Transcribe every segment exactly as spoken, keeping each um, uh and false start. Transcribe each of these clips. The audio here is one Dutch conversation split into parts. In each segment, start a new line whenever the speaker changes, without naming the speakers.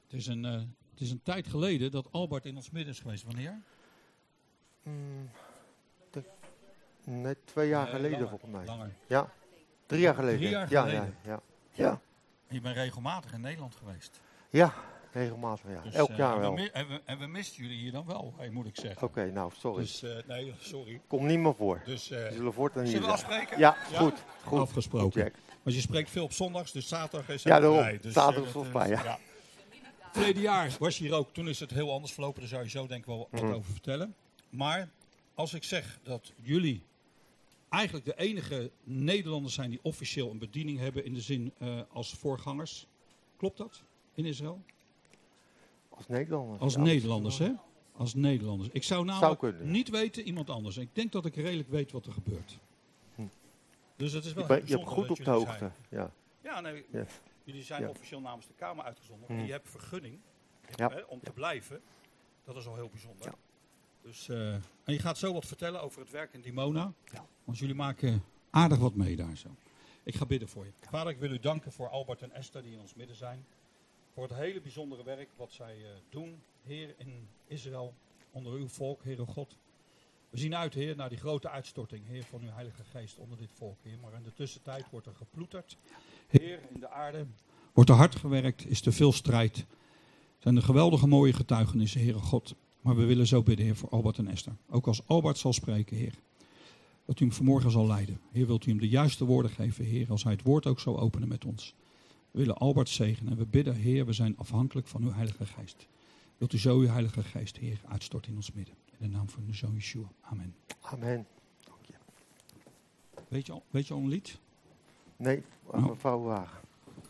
Het is een, uh, het is een tijd geleden dat Albert in ons midden is geweest. Wanneer?
Mm, de, nee, twee jaar nee, geleden
langer,
volgens mij.
Langer.
Ja, drie jaar geleden.
Drie jaar
ja,
geleden.
Ja, ja, ja.
En je bent regelmatig in Nederland geweest.
Ja, regelmatig, ja.
Dus,
Elk
uh,
jaar
en
wel.
We, en, we, en we misten jullie hier dan wel, hey, moet ik zeggen.
Oké, okay, nou, sorry.
Dus, uh, nee, sorry.
Kom niet meer voor.
Dus, uh,
we zullen voortaan hier
zullen we afspreken?
Ja, ja, goed. goed.
Afgesproken. Goed, want je spreekt veel op zondags, dus zaterdag is het
ja, daarom.
vrij. Dus,
zaterdag
uh,
is het vrij, ja. ja.
Verleden jaar was je hier ook. Toen is het heel anders verlopen. Daar zou je zo denk ik wel wat mm. over vertellen. Maar als ik zeg dat jullie eigenlijk de enige Nederlanders zijn die officieel een bediening hebben in de zin uh, als voorgangers. Klopt dat in Israël?
Als Nederlanders.
Als
ja,
Nederlanders, hè? Als Nederlanders. Ik zou namelijk
zou kunnen,
niet weten iemand anders. Ik denk dat ik redelijk weet wat er gebeurt.
Hm.
Dus het is wel
je, ben, je hebt goed op de hoogte. Ja,
ja nee,
yes.
jullie zijn ja. officieel namens de Kamer uitgezonden. Hm. En je hebt vergunning
ja.
hè, om te blijven. Dat is al heel bijzonder.
Ja.
Dus, uh, en je gaat zo wat vertellen over het werk in Dimona.
Ja.
Want jullie maken aardig wat mee daar zo. Ik ga bidden voor je. Ja. Vader, ik wil u danken voor Albert en Esther die in ons midden zijn. Voor het hele bijzondere werk wat zij uh, doen, Heer, in Israël, onder uw volk, Heere God. We zien uit, Heer, naar die grote uitstorting, Heer, van uw Heilige Geest onder dit volk, Heer. Maar in de tussentijd wordt er geploeterd. Heer, in de aarde wordt er hard gewerkt, is er veel strijd. Zijn er geweldige mooie getuigenissen, Heere God. Maar we willen zo bidden, Heer, voor Albert en Esther. Ook als Albert zal spreken, Heer. Dat u hem vanmorgen zal leiden. Heer, wilt u hem de juiste woorden geven, Heer, als hij het woord ook zal openen met ons. We willen Albert zegenen en we bidden, Heer, we zijn afhankelijk van uw Heilige Geest. Wilt u zo uw Heilige Geest, Heer, uitstorten in ons midden. In de naam van uw Zoon Yeshua. Amen.
Amen. Dank je.
Weet je al, weet je al een lied?
Nee, aan
nou.
mevrouw Wagen.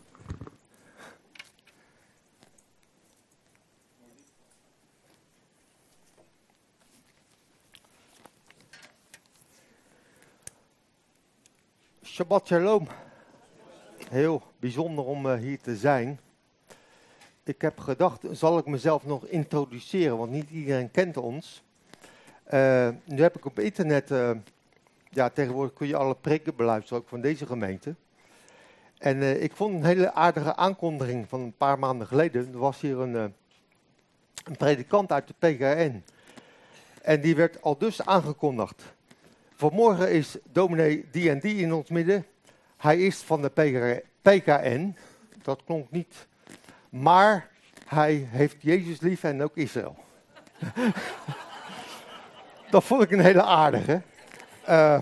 Shabbat Shalom. Heel bijzonder om uh, hier te zijn. Ik heb gedacht, zal ik mezelf nog introduceren, want niet iedereen kent ons. Uh, nu heb ik op internet, uh, ja tegenwoordig kun je alle preken beluisteren, ook van deze gemeente. En uh, ik vond een hele aardige aankondiging van een paar maanden geleden. Er was hier een, uh, een predikant uit de P K N. En die werd al dus aangekondigd. Vanmorgen is dominee die en die in ons midden. Hij is van de P K N. Dat klonk niet. Maar hij heeft Jezus lief en ook Israël. Dat vond ik een hele aardige. Uh,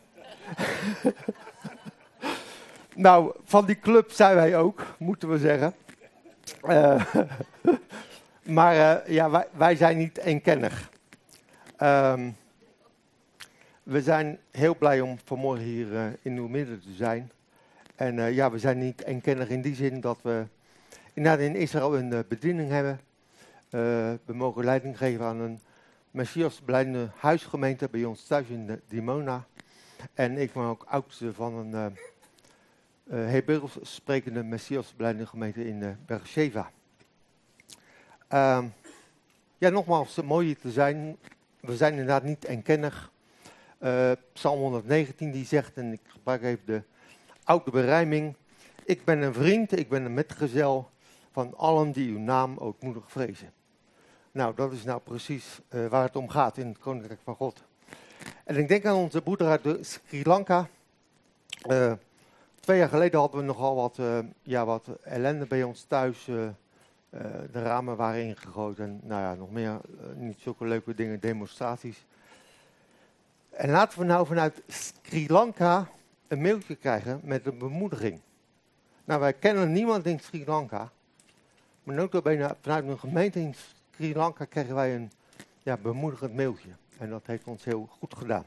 nou, van die club zijn wij ook, moeten we zeggen. Uh, maar uh, ja, wij, wij zijn niet eenkennig. Um, we zijn heel blij om vanmorgen hier uh, in uw midden te zijn. En uh, ja, we zijn niet eenkennig in die zin dat we inderdaad in Israël een uh, bediening hebben. Uh, we mogen leiding geven aan een Messias-beleidende huisgemeente bij ons thuis in de Dimona. En ik ben ook oudste van een uh, uh, Hebreeuws sprekende Messias-beleidende gemeente in uh, Beersheva. Uh, ja, nogmaals, mooi hier te zijn. We zijn inderdaad niet eenkennig. Uh, Psalm honderdnegentien die zegt, en ik gebruik even de oude berijming. Ik ben een vriend, ik ben een metgezel van allen die uw naam ootmoedig vrezen. Nou, dat is nou precies uh, waar het om gaat in het Koninkrijk van God. En ik denk aan onze broeder uit de Sri Lanka. Uh, twee jaar geleden hadden we nogal wat, uh, ja, wat ellende bij ons thuis. Uh, uh, de ramen waren ingegooid en nou ja, nog meer, uh, niet zulke leuke dingen, demonstraties. En laten we nou vanuit Sri Lanka een mailtje krijgen met een bemoediging. Nou, wij kennen niemand in Sri Lanka. Maar notabene vanuit een gemeente in Sri Lanka krijgen wij een ja, bemoedigend mailtje. En dat heeft ons heel goed gedaan.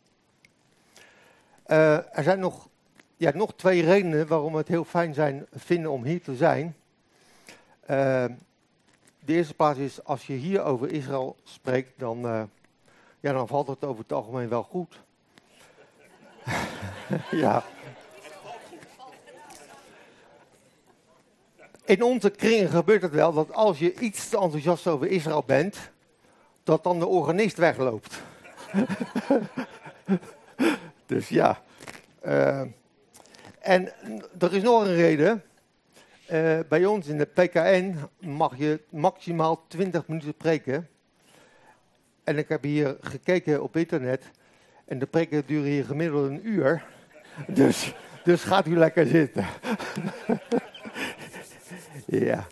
Uh, er zijn nog, ja, nog twee redenen waarom we het heel fijn zijn, vinden om hier te zijn. Uh, de eerste plaats is, als je hier over Israël spreekt, dan, uh, ja, dan valt het over het algemeen wel goed. Ja. In onze kringen gebeurt het wel dat als je iets te enthousiast over Israël bent, dat dan de organist wegloopt. Dus ja. Uh, en er is nog een reden. Uh, bij ons in de P K N mag je maximaal twintig minuten preken. En ik heb hier gekeken op internet. En de preken duren hier gemiddeld een uur. Dus, dus gaat u lekker zitten. Ja.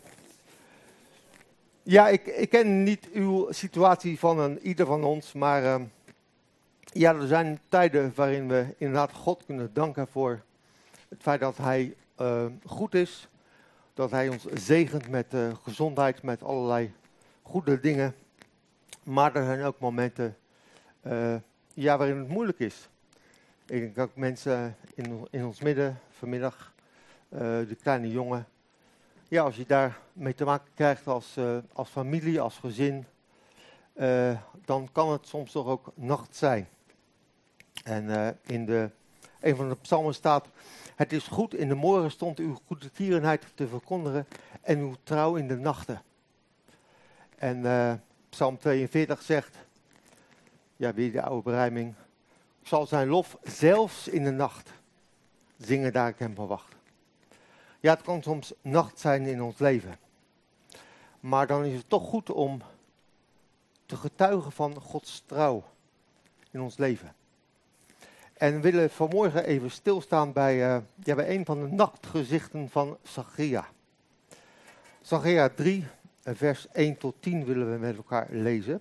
Ja, ik, ik ken niet uw situatie van een, ieder van ons. Maar uh, ja, er zijn tijden waarin we inderdaad God kunnen danken voor het feit dat Hij uh, goed is. Dat Hij ons zegent met uh, gezondheid, met allerlei goede dingen. Maar er zijn ook momenten uh, ja, waarin het moeilijk is. Ik denk ook mensen in, in ons midden vanmiddag, uh, de kleine jongen. Ja, als je daar mee te maken krijgt als, uh, als familie, als gezin, uh, dan kan het soms toch ook nacht zijn. En uh, in de, een van de psalmen staat: het is goed in de morgen stond uw goedertierenheid te verkondigen en uw trouw in de nachten. En uh, Psalm tweeënveertig zegt, ja, weer de oude berijming: ik zal zijn lof zelfs in de nacht zingen daar ik hem verwacht. Ja, het kan soms nacht zijn in ons leven. Maar dan is het toch goed om te getuigen van Gods trouw in ons leven. En we willen vanmorgen even stilstaan bij, uh, ja, bij een van de nachtgezichten van Zacharia. Zacharia drie, vers één tot tien willen we met elkaar lezen.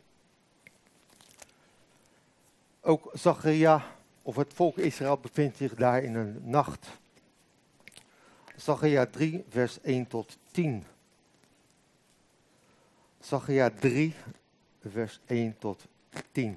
Ook Zacharia, of het volk Israël, bevindt zich daar in een nacht. Zacharia drie, vers één tot tien. Zacharia drie, vers één tot tien.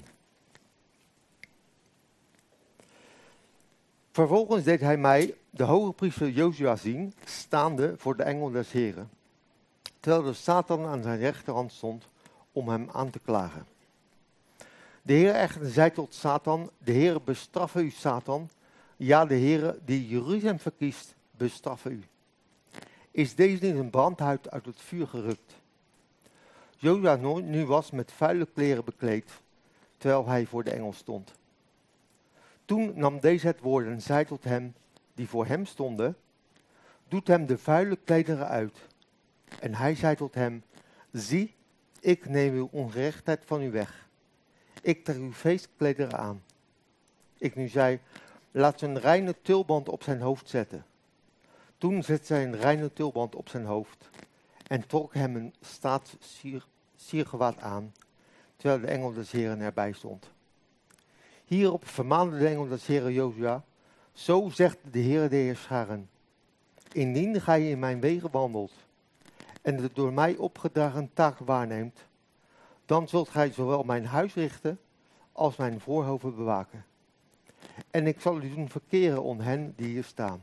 Vervolgens deed hij mij, de hoge priester Jozua, zien, staande voor de engel des Heren, terwijl de Satan aan zijn rechterhand stond om hem aan te klagen. De Heer echter zei tot Satan: de Heer bestraffe u, Satan. Ja, de Heer die Jeruzalem verkiest, bestraffe u. Is deze niet een brandhout uit het vuur gerukt? Jozua nu was met vuile kleren bekleed, terwijl hij voor de engel stond. Toen nam deze het woord en zei tot hem, die voor hem stonden: doet hem de vuile klederen uit. En hij zei tot hem: zie, ik neem uw ongerechtheid van u weg. Ik trek uw feestklederen aan. Ik nu zei: laat ze een reine tulband op zijn hoofd zetten. Toen zette zij een reine tulband op zijn hoofd en trok hem een staatssiergewaad aan, terwijl de engel des Heren erbij stond. Hierop vermaande de engel des Heren Jozua: zo zegt de Heer der Heerscharen: indien gij in mijn wegen wandelt en de door mij opgedragen taak waarneemt, dan zult gij zowel mijn huis richten als mijn voorhoven bewaken. En ik zal u doen verkeren om hen die hier staan.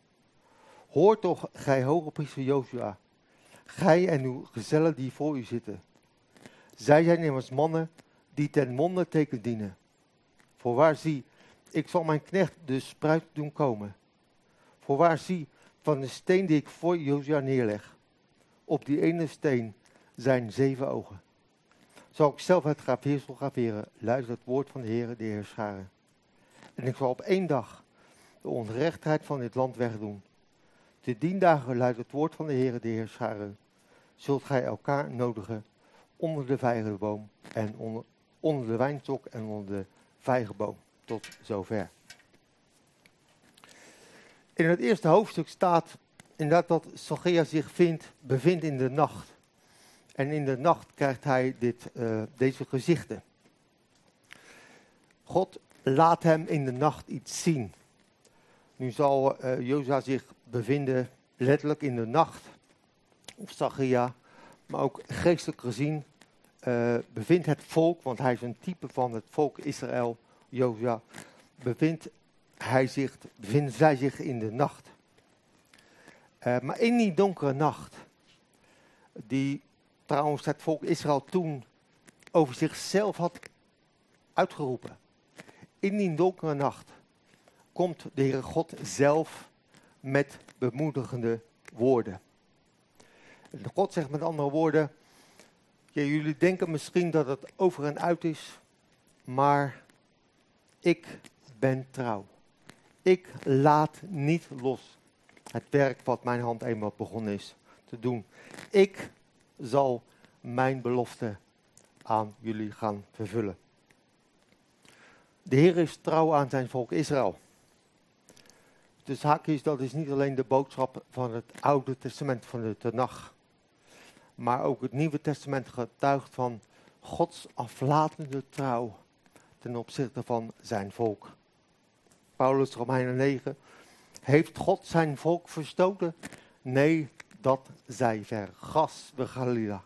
Hoor toch, gij hoge priester Jozua, gij en uw gezellen die voor u zitten. Zij zijn immers mannen die ten wonderteken dienen. Voorwaar zie, ik zal mijn knecht de spruit doen komen. Voorwaar zie, van de steen die ik voor Jozua neerleg, op die ene steen zijn zeven ogen. Zal ik zelf het graafheersel graveren, luidt het woord van de Heer, de Heerscharen. En ik zal op één dag de onrechtheid van dit land wegdoen. Te dien dagen luidt het woord van de Heer, de Heerscharen. Zult gij elkaar nodigen onder de vijgenboom en onder, onder de wijnstok en onder de vijgenboom. Tot zover. In het eerste hoofdstuk staat inderdaad dat Zacharia zich vindt, bevindt in de nacht. En in de nacht krijgt hij dit, uh, deze gezichten. God laat hem in de nacht iets zien. Nu zal uh, Jozua zich bevinden letterlijk in de nacht, of Zacharia, maar ook geestelijk gezien uh, bevindt het volk, want hij is een type van het volk Israël, Jozua, bevindt hij zich, bevinden zij zich in de nacht. Uh, maar in die donkere nacht, die trouwens het volk Israël toen over zichzelf had uitgeroepen. In die donkere nacht komt de Heere God zelf met bemoedigende woorden. En God zegt met andere woorden: ja, jullie denken misschien dat het over en uit is, maar ik ben trouw. Ik laat niet los. het werk wat mijn hand eenmaal begonnen is te doen. Ik zal mijn belofte aan jullie gaan vervullen. De Heer is trouw aan zijn volk Israël. Dus haakjes, dat is niet alleen de boodschap van het Oude Testament, van de Tenach. Maar ook het Nieuwe Testament getuigt van Gods aflatende trouw ten opzichte van zijn volk. Paulus, Romeinen negen. Heeft God zijn volk verstoten? Nee, dat zij vergas de Galilea.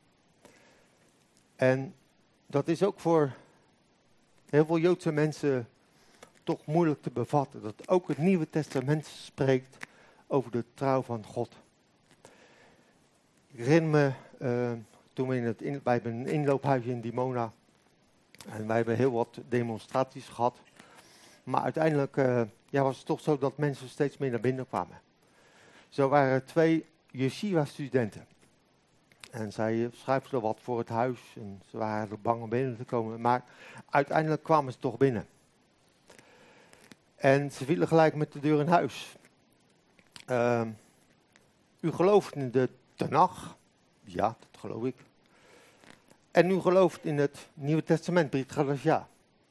En dat is ook voor heel veel Joodse mensen toch moeilijk te bevatten. Dat ook het Nieuwe Testament spreekt over de trouw van God. Ik herinner me, uh, toen we in het in, wij hebben een inloophuisje in Dimona. En wij hebben heel wat demonstraties gehad. Maar uiteindelijk uh, ja, was het toch zo dat mensen steeds meer naar binnen kwamen. Zo waren er twee yeshiva-studenten. En zij schrijfden wat voor het huis. En ze waren er bang om binnen te komen. Maar uiteindelijk kwamen ze toch binnen. En ze vielen gelijk met de deur in huis. Uh, u gelooft in de Tenach? Ja, dat geloof ik. En u gelooft in het Nieuwe Testament, Brit Gadasja?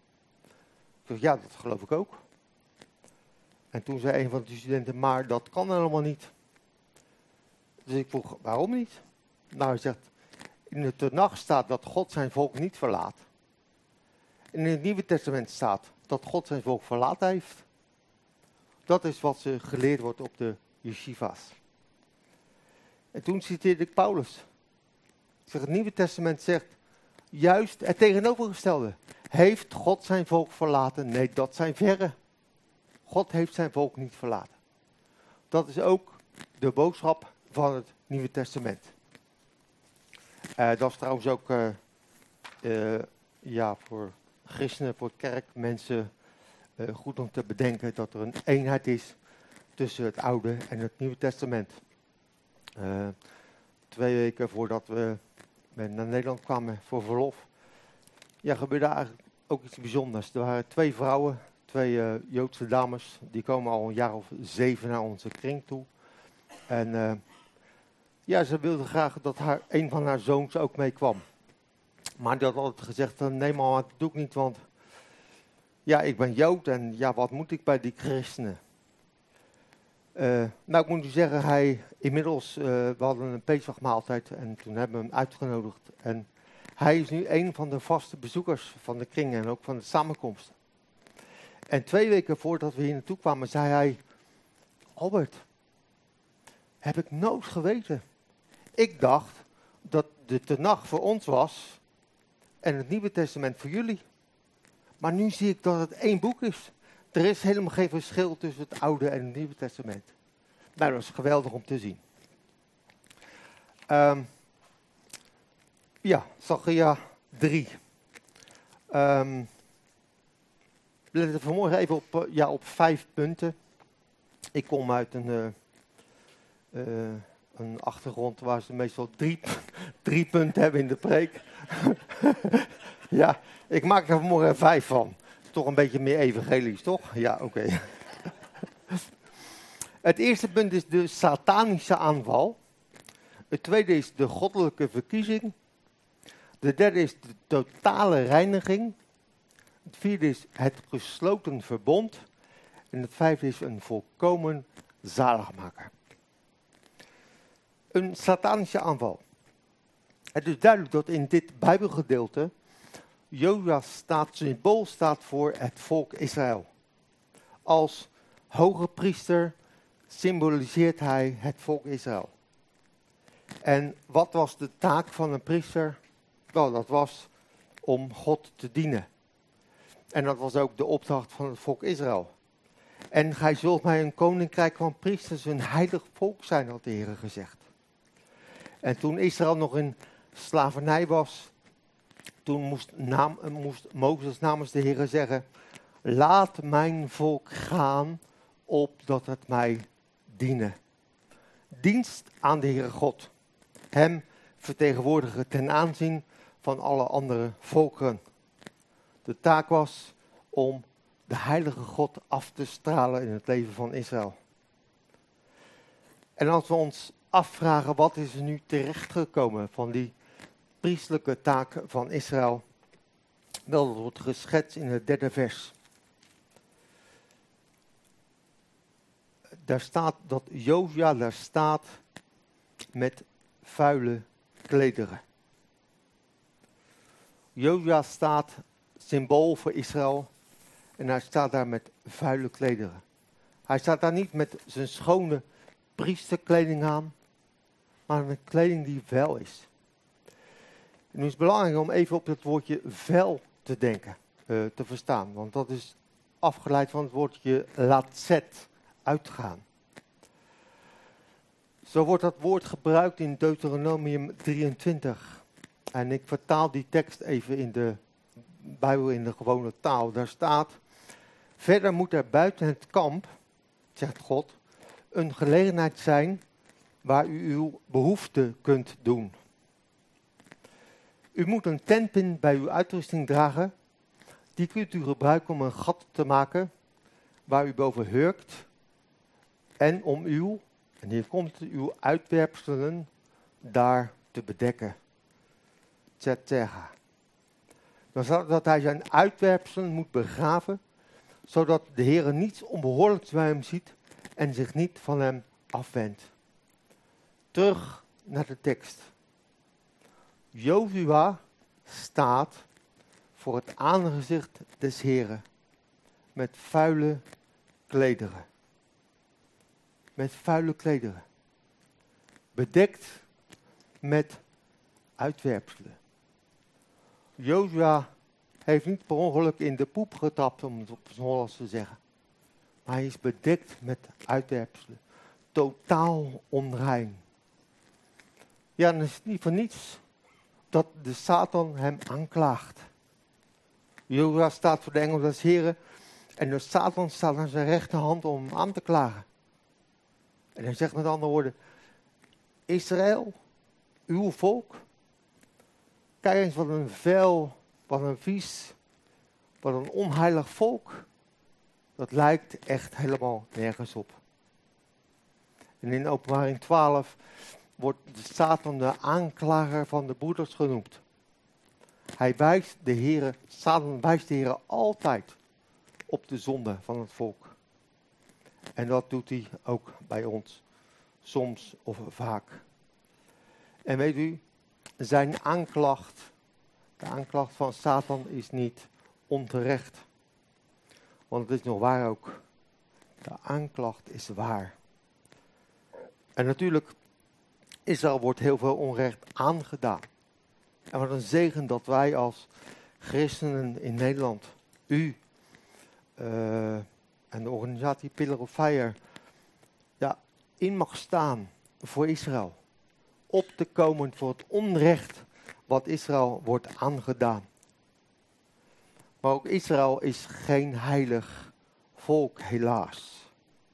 Ik zeg, ja, dat geloof ik ook. En toen zei een van de studenten, maar dat kan helemaal niet. Dus ik vroeg, waarom niet? Nou, hij zegt, in de Tenach staat dat God zijn volk niet verlaat. En in het Nieuwe Testament staat dat God zijn volk verlaten heeft. Dat is wat ze geleerd wordt op de yeshiva's. En toen citeerde ik Paulus. Ik zeg, het Nieuwe Testament zegt juist het tegenovergestelde. Heeft God zijn volk verlaten? Nee, dat zijn verre. God heeft zijn volk niet verlaten. Dat is ook de boodschap van het Nieuwe Testament. Uh, dat is trouwens ook uh, uh, ja, voor christenen, voor kerkmensen uh, goed om te bedenken dat er een eenheid is tussen het Oude en het Nieuwe Testament. Uh, twee weken voordat we naar Nederland kwamen voor verlof, ja, gebeurde eigenlijk ook iets bijzonders. Er waren twee vrouwen, twee uh, Joodse dames, die komen al een jaar of zeven naar onze kring toe. En uh, ja, ze wilden graag dat haar, een van haar zoons ook meekwam. Maar die had altijd gezegd, nee mama, dat doe ik niet, want ja, ik ben Jood en ja, wat moet ik bij die christenen? Uh, nou, ik moet u zeggen, hij inmiddels, uh, we hadden een Pesachmaaltijd en toen hebben we hem uitgenodigd. En hij is nu een van de vaste bezoekers van de kring en ook van de samenkomsten. En twee weken voordat we hier naartoe kwamen, zei hij, Albert, heb ik nooit geweten. Ik dacht dat de Tenach voor ons was en het Nieuwe Testament voor jullie. Maar nu zie ik dat het één boek is. Er is helemaal geen verschil tussen het Oude en het Nieuwe Testament. Nou, dat is geweldig om te zien. Um, ja, Zacharia drie. Um, we letten vanmorgen even op, uh, ja, op vijf punten. Ik kom uit een, uh, uh, een achtergrond waar ze meestal drie, drie punten hebben in de preek. Ja, ik maak er vanmorgen vijf van. Toch een beetje meer evangelisch, toch? Ja, oké. Okay. Het eerste punt is de satanische aanval. Het tweede is de goddelijke verkiezing. De derde is de totale reiniging. Het vierde is het gesloten verbond. En het vijfde is een volkomen zaligmaker. Een satanische aanval. Het is duidelijk dat in dit Bijbelgedeelte Jozua staat, symbool staat voor het volk Israël. Als hoge priester symboliseert hij het volk Israël. En wat was de taak van een priester? Wel, dat was om God te dienen. En dat was ook de opdracht van het volk Israël. En gij zult mij een koninkrijk van priesters, een heilig volk zijn, had de Heer gezegd. En toen Israël nog in slavernij was, toen moest, naam, moest Mozes namens de Heer zeggen, laat mijn volk gaan, opdat het mij dienen. Dienst aan de Heere God. Hem vertegenwoordigen ten aanzien van alle andere volkeren. De taak was om de heilige God af te stralen in het leven van Israël. En als we ons afvragen wat is er nu terechtgekomen van die priestelijke taak van Israël, wel, dat wordt geschetst in het derde vers. Daar staat dat Josua daar staat met vuile klederen. Josua staat symbool voor Israël en hij staat daar met vuile klederen. Hij staat daar niet met zijn schone priesterkleding aan, maar met kleding die vuil is. En nu is het belangrijk om even op het woordje vuil te denken, uh, te verstaan. Want dat is afgeleid van het woordje latzet, uitgaan. Zo wordt dat woord gebruikt in Deuteronomium drieëntwintig. En ik vertaal die tekst even in de Bijbel in de gewone taal. Daar staat: verder moet er buiten het kamp, zegt God, een gelegenheid zijn waar u uw behoefte kunt doen. U moet een tentpin bij uw uitrusting dragen. Die kunt u gebruiken om een gat te maken waar u boven hurkt. En om uw, en hier komt het, uw uitwerpselen daar te bedekken. Tzetega. Dan staat dat hij zijn uitwerpselen moet begraven, zodat de Heer niets onbehoorlijks bij hem ziet en zich niet van hem afwendt. Terug naar de tekst. Josua staat voor het aangezicht des Heren met vuile klederen. Met vuile klederen. Bedekt met uitwerpselen. Josua heeft niet per ongeluk in de poep getapt, om het op zijn Hollands te zeggen. Maar hij is bedekt met uitwerpselen. Totaal onrein. Ja, dan is het niet voor niets dat de Satan hem aanklaagt. Josua staat voor de engel des Heren en de Satan staat aan zijn rechterhand om hem aan te klagen. En hij zegt met andere woorden: Israël, uw volk, kijk eens wat een vuil, wat een vies, wat een onheilig volk. Dat lijkt echt helemaal nergens op. En in Openbaring twaalf wordt de Satan de aanklager van de broeders genoemd. Hij wijst de Heere, Satan wijst de Heere altijd op de zonde van het volk. En dat doet hij ook bij ons, soms of vaak. En weet u, zijn aanklacht, de aanklacht van Satan is niet onterecht. Want het is nog waar ook. De aanklacht is waar. En natuurlijk, Israël wordt heel veel onrecht aangedaan. En wat een zegen dat wij als christenen in Nederland, u uh, en de organisatie Pillar of Fire, ja, in mag staan voor Israël. Op te komen voor het onrecht wat Israël wordt aangedaan. Maar ook Israël is geen heilig volk, helaas.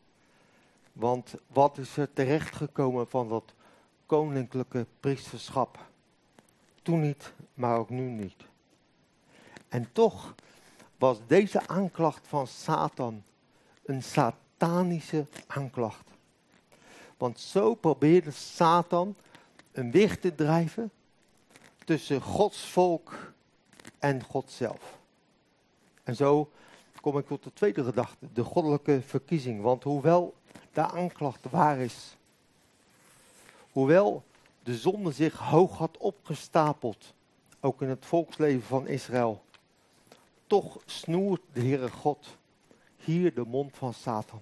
Want wat is er terechtgekomen van dat koninklijke priesterschap? Toen niet, maar ook nu niet. En toch was deze aanklacht van Satan een satanische aanklacht. Want zo probeerde Satan een weg te drijven tussen Gods volk en God zelf. En zo kom ik tot de tweede gedachte, de goddelijke verkiezing. Want hoewel de aanklacht waar is, hoewel de zonde zich hoog had opgestapeld, ook in het volksleven van Israël, toch snoert de Heere God hier de mond van Satan.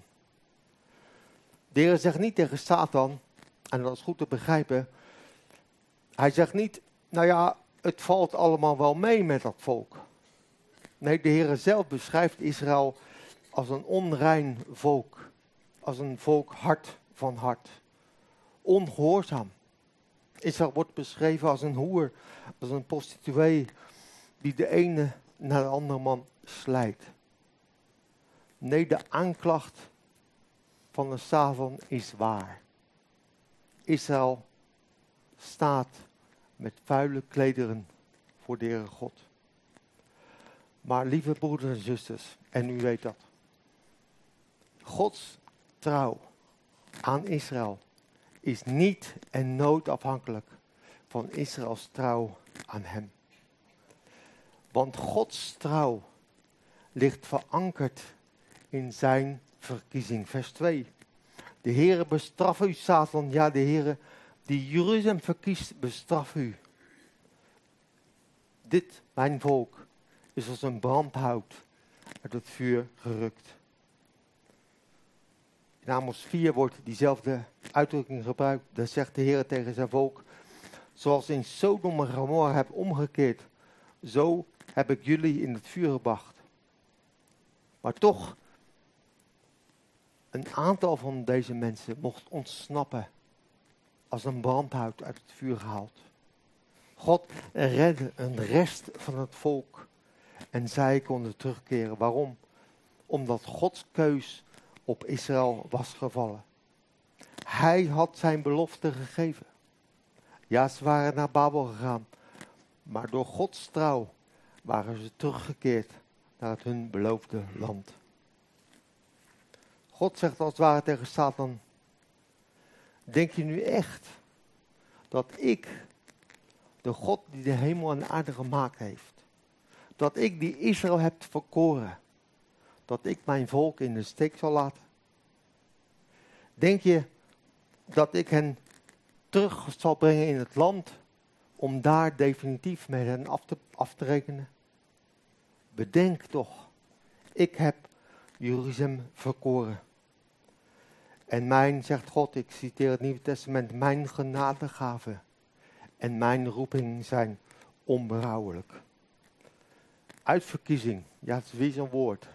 De Heere zegt niet tegen Satan, en dat is goed te begrijpen, hij zegt niet, nou ja, het valt allemaal wel mee met dat volk. Nee, de Heere zelf beschrijft Israël als een onrein volk, als een volk hard van hart, ongehoorzaam. Israël wordt beschreven als een hoer, als een prostituee die de ene naar de andere man slijt. Nee, de aanklacht van de Satan is waar. Israël staat met vuile klederen voor de Heere God. Maar lieve broeders en zusters, en u weet dat, Gods trouw aan Israël is niet en nooit afhankelijk van Israëls trouw aan hem. Want Gods trouw ligt verankerd in zijn verkiezing. Vers twee. De Heere bestraf u, Satan. Ja, de Heere die Jeruzalem verkiest, bestraf u. Dit, mijn volk, is als een brandhout uit het vuur gerukt. In Amos vier wordt diezelfde uitdrukking gebruikt. Daar zegt de Heer tegen zijn volk: zoals in Sodom en Gomorra heb omgekeerd, zo heb ik jullie in het vuur gebracht. Maar toch, een aantal van deze mensen mocht ontsnappen, als een brandhout uit het vuur gehaald. God redde een rest van het volk en zij konden terugkeren. Waarom? Omdat Gods keus op Israël was gevallen. Hij had zijn belofte gegeven. Ja, ze waren naar Babel gegaan, maar door Gods trouw waren ze teruggekeerd naar het hun beloofde land. God zegt als het ware tegen Satan: denk je nu echt dat ik, de God die de hemel en aarde gemaakt heeft, dat ik die Israël heb verkoren, dat ik mijn volk in de steek zal laten? Denk je dat ik hen terug zal brengen in het land om daar definitief met hen af te, af te rekenen? Bedenk toch, ik heb Jeruzalem verkoren. En mijn, zegt God, ik citeer het Nieuwe Testament, mijn genadegaven en mijn roeping zijn onberouwelijk. Uitverkiezing, ja, het is weer zo'n woord.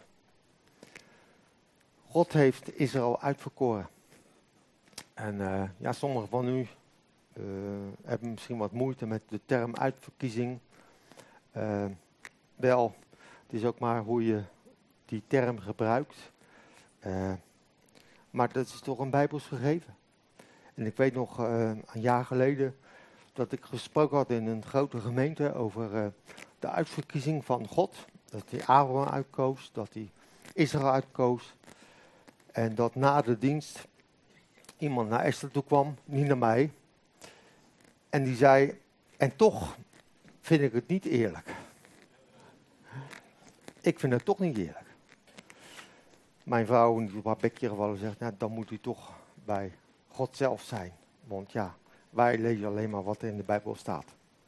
God heeft Israël uitverkoren. En uh, ja, sommigen van u uh, hebben misschien wat moeite met de term uitverkiezing. Uh, wel, het is ook maar hoe je die term gebruikt. Uh, maar dat is toch een Bijbels gegeven. En ik weet nog uh, een jaar geleden dat ik gesproken had in een grote gemeente over uh, de uitverkiezing van God. Dat hij Aaron uitkoos, dat hij Israël uitkoos. En dat na de dienst iemand naar Esther toe kwam, niet naar mij. En die zei, en toch vind ik het niet eerlijk. Ik vind het toch niet eerlijk. Mijn vrouw, die op haar bekje gevallen, zegt, nou, dan moet u toch bij God zelf zijn. Want ja, wij lezen alleen maar wat er in de Bijbel staat.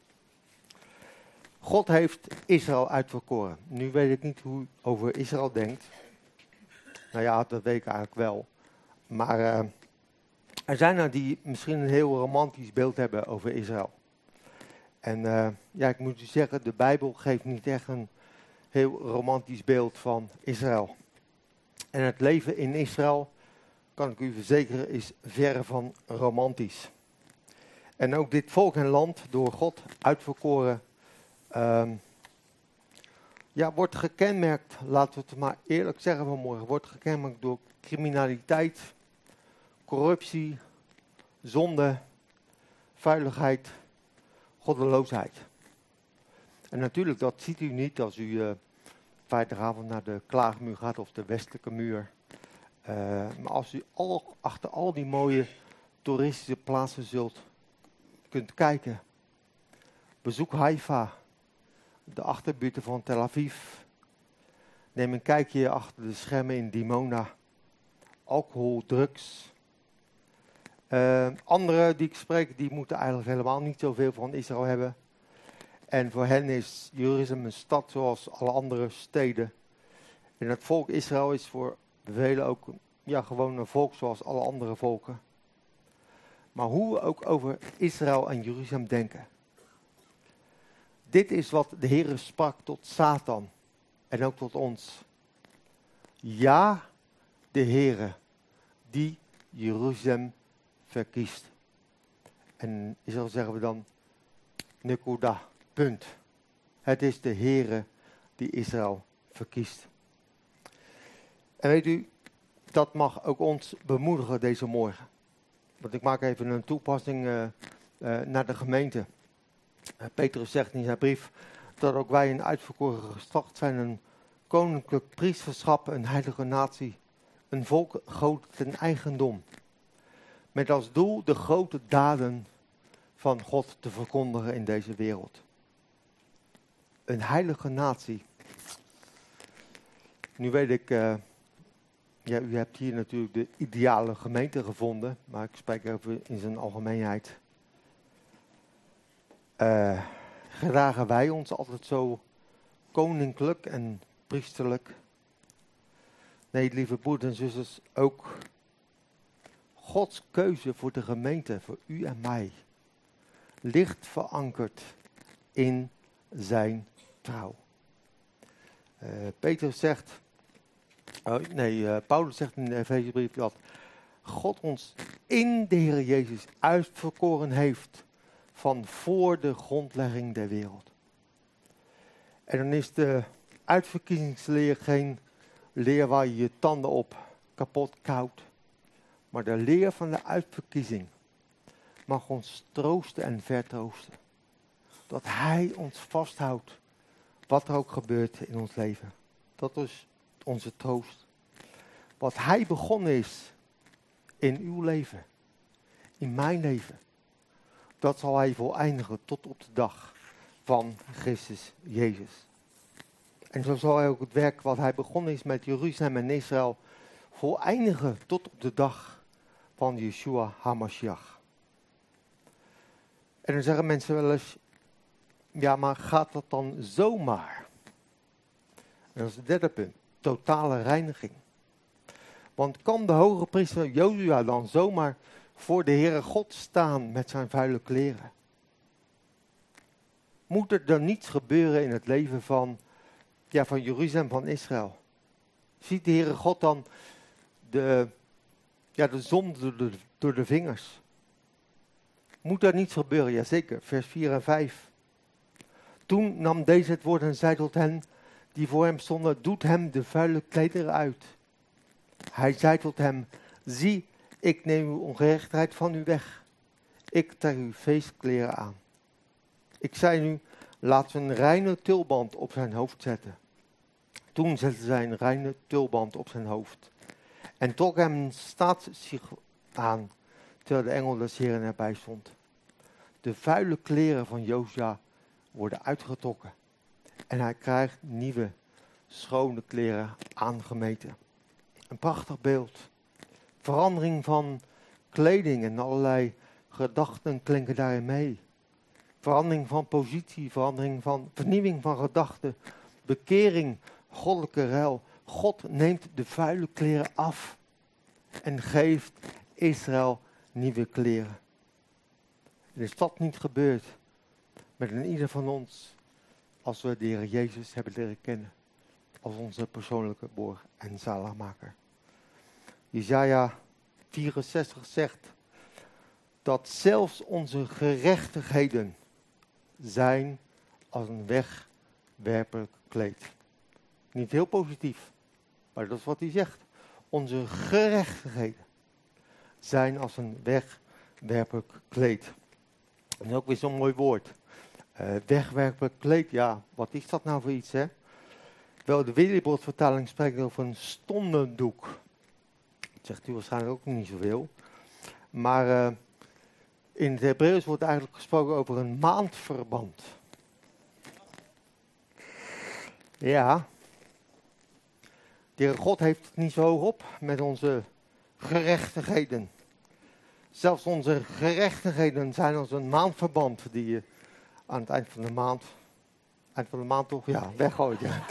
God heeft Israël uitverkoren. Nu weet ik niet hoe u over Israël denkt. Nou ja, dat weet ik eigenlijk wel. Maar uh, er zijn er die misschien een heel romantisch beeld hebben over Israël. En uh, ja, ik moet u zeggen, de Bijbel geeft niet echt een heel romantisch beeld van Israël. En het leven in Israël, kan ik u verzekeren, is verre van romantisch. En ook dit volk en land, door God uitverkoren, um, ja, wordt gekenmerkt, laten we het maar eerlijk zeggen vanmorgen, wordt gekenmerkt door criminaliteit, corruptie, zonde, vuiligheid, goddeloosheid. En natuurlijk, dat ziet u niet als u uh, vrijdagavond naar de Klaagmuur gaat of de Westelijke Muur. Uh, maar als u al, achter al die mooie toeristische plaatsen zult, kunt kijken. Bezoek Haifa, de achterbuurten van Tel Aviv. Neem een kijkje achter de schermen in Dimona. Alcohol, drugs. Uh, anderen die ik spreek, die moeten eigenlijk helemaal niet zoveel van Israël hebben. En voor hen is Jeruzalem een stad zoals alle andere steden. En het volk Israël is voor velen ook ja, gewoon een volk zoals alle andere volken. Maar hoe we ook over Israël en Jeruzalem denken. Dit is wat de Heer sprak tot Satan en ook tot ons. Ja, de Heer die Jeruzalem verkiest. En in Israël zeggen we dan, Nekuda, punt. Het is de Heer die Israël verkiest. En weet u, dat mag ook ons bemoedigen deze morgen. Want ik maak even een toepassing uh, uh, naar de gemeente. Uh, Petrus zegt in zijn brief dat ook wij een uitverkoren geslacht zijn, een koninklijk priesterschap, een heilige natie, een volk groot ten eigendom. met als doel de grote daden van God te verkondigen in deze wereld. Een heilige natie. Nu weet ik, uh, ja, u hebt hier natuurlijk de ideale gemeente gevonden, maar ik spreek even in zijn algemeenheid. Uh, gedragen wij ons altijd zo koninklijk en priesterlijk? Nee, lieve broeders en zusters, ook Gods keuze voor de gemeente, voor u en mij, ligt verankerd in zijn trouw. Uh, Petrus zegt, oh, nee, uh, Paulus zegt in de Efezebrief dat God ons in de Heer Jezus uitverkoren heeft van voor de grondlegging der wereld. En dan is de uitverkiezingsleer geen leer waar je je tanden op kapot koudt, maar de leer van de uitverkiezing mag ons troosten en vertroosten. Dat Hij ons vasthoudt, wat er ook gebeurt in ons leven. Dat is onze troost. Wat Hij begonnen is in uw leven, in mijn leven, dat zal Hij voleindigen tot op de dag van Christus Jezus. En zo zal Hij ook het werk wat Hij begonnen is met Jeruzalem en Israël voleindigen tot op de dag van Yeshua HaMashiach. En dan zeggen mensen wel eens, ja, maar gaat dat dan zomaar? En dat is het derde punt, totale reiniging. Want kan de hoge priester Jozua dan zomaar voor de Heere God staan met zijn vuile kleren? Moet er dan niets gebeuren in het leven van, ja, van Jeruzalem, van Israël? Ziet de Heere God dan de, ja, de zon door de, door de vingers? Moet er niets gebeuren? Jazeker, vers vier en vijf. Toen nam deze het woord en zei tot hen die voor hem stonden, doet hem de vuile klederen uit. Hij zei tot hem, zie, ik neem uw ongerechtigheid van u weg. Ik trek uw feestkleren aan. Ik zei nu, laat een reine tulband op zijn hoofd zetten. Toen zette zij een reine tulband op zijn hoofd. En trok hem een staatszicht aan, terwijl de engel des Heren erbij stond. De vuile kleren van Jozua worden uitgetrokken. En hij krijgt nieuwe, schone kleren aangemeten. Een prachtig beeld. Verandering van kleding en allerlei gedachten klinken daarin mee. Verandering van positie, verandering van vernieuwing van gedachten, bekering, goddelijke ruil. God neemt de vuile kleren af en geeft Israël nieuwe kleren. En is dat niet gebeurd met een ieder van ons als we de Heer Jezus hebben leren kennen als onze persoonlijke borg en zaligmaker? Jesaja vierenzestig zegt dat zelfs onze gerechtigheden zijn als een wegwerpelijk kleed. Niet heel positief, maar dat is wat hij zegt. Onze gerechtigheden zijn als een wegwerpelijk kleed. En ook weer zo'n mooi woord. Uh, wegwerpelijk kleed, ja, wat is dat nou voor iets, hè? Wel, de Wederwoordvertaling spreekt over een stondendoek. Dat zegt u waarschijnlijk ook niet zoveel. Maar uh, in het Hebreeuws wordt eigenlijk gesproken over een maandverband. Ja. De Heere God heeft het niet zo hoog op met onze gerechtigheden. Zelfs onze gerechtigheden zijn als een maandverband die je aan het eind van de maand, eind van de maand toch, ja, weggooit. Ja.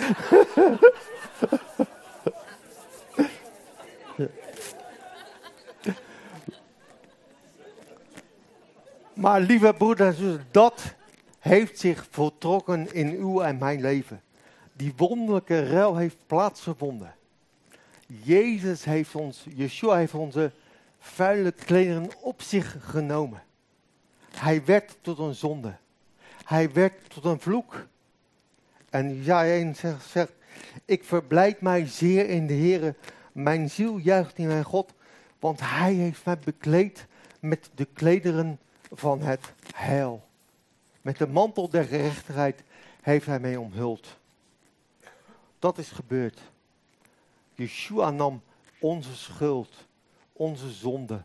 Maar lieve broeders en zussen, dat heeft zich voltrokken in uw en mijn leven. Die wonderlijke ruil heeft plaatsgevonden. Jezus heeft ons, Yeshua heeft onze vuile klederen op zich genomen. Hij werd tot een zonde. Hij werd tot een vloek. En Jesaja één zegt, zegt, ik verblijd mij zeer in de Heere. Mijn ziel juicht in mijn God, want hij heeft mij bekleed met de klederen van het heil. Met de mantel der gerechtigheid heeft hij mij omhuld. Dat is gebeurd. Yeshua nam onze schuld, onze zonde,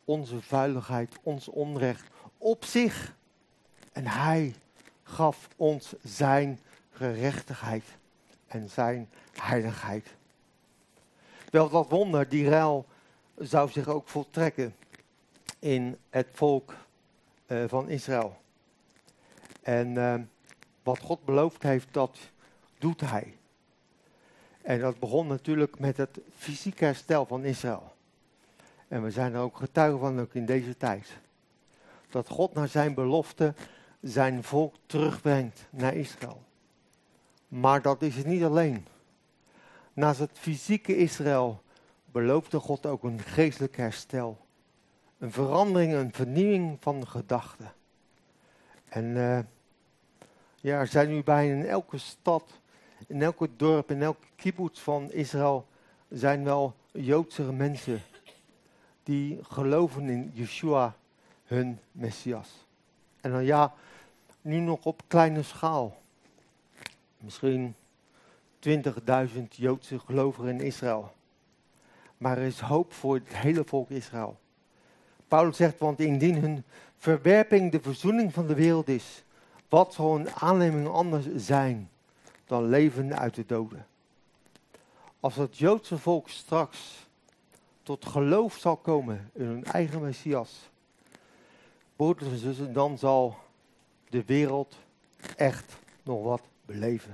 onze vuiligheid, ons onrecht op zich. En hij gaf ons zijn gerechtigheid en zijn heiligheid. Wel, dat wonder, die ruil, zou zich ook voltrekken in het volk uh, van Israël. En uh, wat God beloofd heeft, dat doet hij. En dat begon natuurlijk met het fysieke herstel van Israël. En we zijn er ook getuigen van, ook in deze tijd. Dat God naar zijn belofte zijn volk terugbrengt naar Israël. Maar dat is het niet alleen. Naast het fysieke Israël beloofde God ook een geestelijk herstel. Een verandering, een vernieuwing van gedachten. En uh, ja, er zijn nu bijna in elke stad, in elke dorp, in elke kibbutz van Israël zijn wel Joodse mensen die geloven in Yeshua, hun Messias. En dan ja, nu nog op kleine schaal. Misschien twintigduizend Joodse gelovigen in Israël. Maar er is hoop voor het hele volk Israël. Paulus zegt, want indien hun verwerping de verzoening van de wereld is, wat zal hun aanneming anders zijn dan leven uit de doden? Als het Joodse volk straks tot geloof zal komen in hun eigen Messias, broeders en zussen, dan zal de wereld echt nog wat beleven.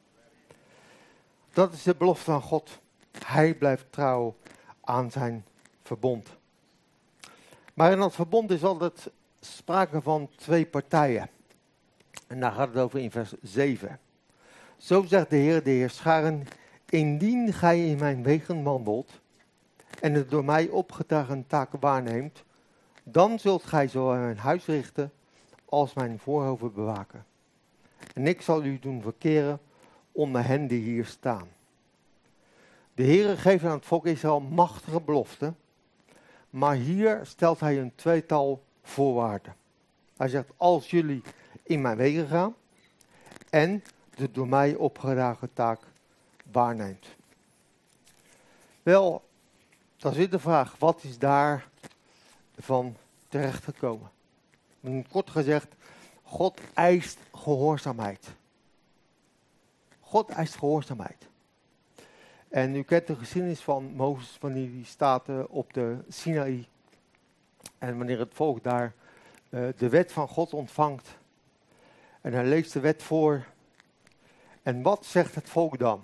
Dat is de belofte van God. Hij blijft trouw aan zijn verbond. Maar in dat verbond is altijd sprake van twee partijen. En daar gaat het over in vers zeven. Zo zegt de Heer, de Heer Scharen, indien gij in mijn wegen wandelt en de door mij opgedragen taken waarneemt, dan zult gij zowel mijn huis richten als mijn voorhoven bewaken. En ik zal u doen verkeren onder hen die hier staan. De Heer geeft aan het volk Israël machtige beloften, maar hier stelt hij een tweetal voorwaarden. Hij zegt, als jullie in mijn wegen gaan en de door mij opgedragen taak waarneemt. Wel, dan zit de vraag, wat is daar van terechtgekomen? Kort gezegd, God eist gehoorzaamheid. God eist gehoorzaamheid. En u kent de geschiedenis van Mozes wanneer hij staat uh, op de Sinaï. En wanneer het volk daar uh, de wet van God ontvangt. En hij leest de wet voor. En wat zegt het volk dan?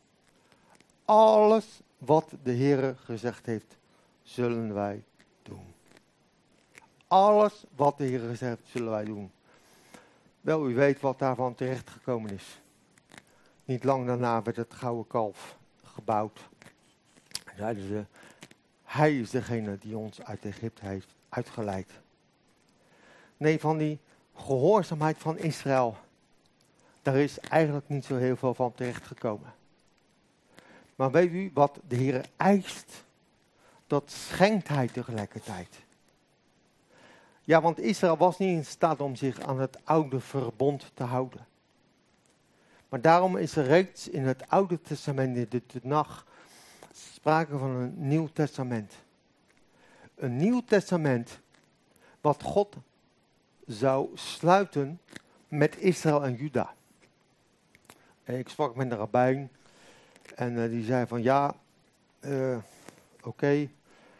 Alles wat de Heere gezegd heeft, zullen wij doen. Alles wat de Heere gezegd heeft, zullen wij doen. Wel, u weet wat daarvan terechtgekomen is. Niet lang daarna werd het gouden kalf gebouwd. En zeiden ze, hij is degene die ons uit Egypte heeft uitgeleid. Nee, van die gehoorzaamheid van Israël, daar is eigenlijk niet zo heel veel van terechtgekomen. Maar weet u wat de Heer eist? Dat schenkt hij tegelijkertijd. Ja, want Israël was niet in staat om zich aan het oude verbond te houden. Maar daarom is er reeds in het Oude Testament, in de Tenach, sprake van een Nieuw Testament. Een Nieuw Testament wat God zou sluiten met Israël en Juda. En ik sprak met een rabbijn en uh, die zei van ja, uh, oké, okay,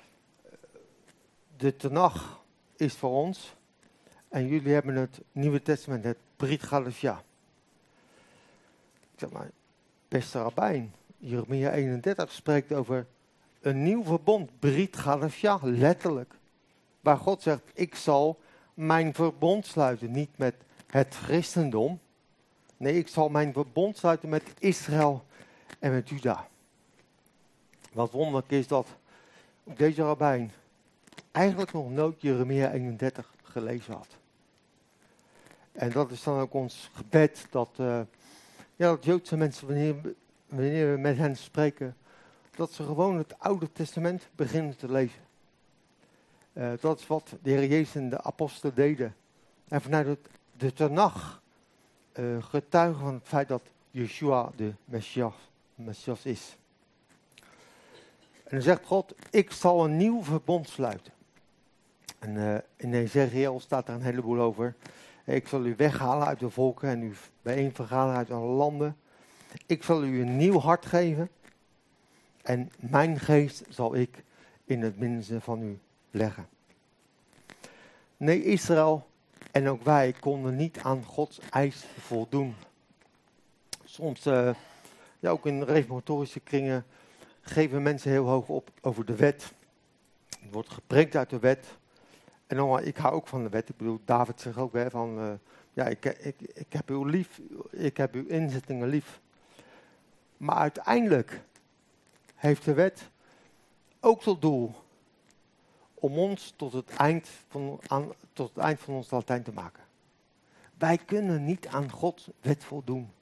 de Tenach is voor ons en jullie hebben het Nieuwe Testament, het Brit Galashia. Ik zeg maar, beste rabbijn, Jeremia eenendertig spreekt over een nieuw verbond, Brit Galashia, letterlijk. Waar God zegt, ik zal mijn verbond sluiten, niet met het christendom. Nee, ik zal mijn verbond sluiten met Israël en met Juda. Wat wonderlijk is dat deze rabbijn eigenlijk nog nooit Jeremia eenendertig gelezen had. En dat is dan ook ons gebed dat, uh, ja, dat Joodse mensen, wanneer, wanneer we met hen spreken, dat ze gewoon het Oude Testament beginnen te lezen. Uh, dat is wat de Heer Jezus en de apostelen deden. En vanuit het, de Tenach uh, getuigen van het feit dat Yeshua de Messias, Messias is. En dan zegt God, ik zal een nieuw verbond sluiten. En uh, in Ezekiel staat er een heleboel over. Ik zal u weghalen uit de volken en u bijeen vergalen uit alle landen. Ik zal u een nieuw hart geven. En mijn geest zal ik in het midden van u leggen. Nee, Israël en ook wij konden niet aan Gods eis voldoen. Soms, uh, ja, ook in reformatorische kringen, geven mensen heel hoog op over de wet. Er wordt gepreekt uit de wet. En dan, ik hou ook van de wet. Ik bedoel, David zegt ook hè, van, uh, ja, ik, ik, ik heb uw lief, ik heb uw inzettingen lief. Maar uiteindelijk heeft de wet ook tot doel om ons tot het eind van, aan, tot het eind van ons Latijn te maken. Wij kunnen niet aan Gods wet voldoen.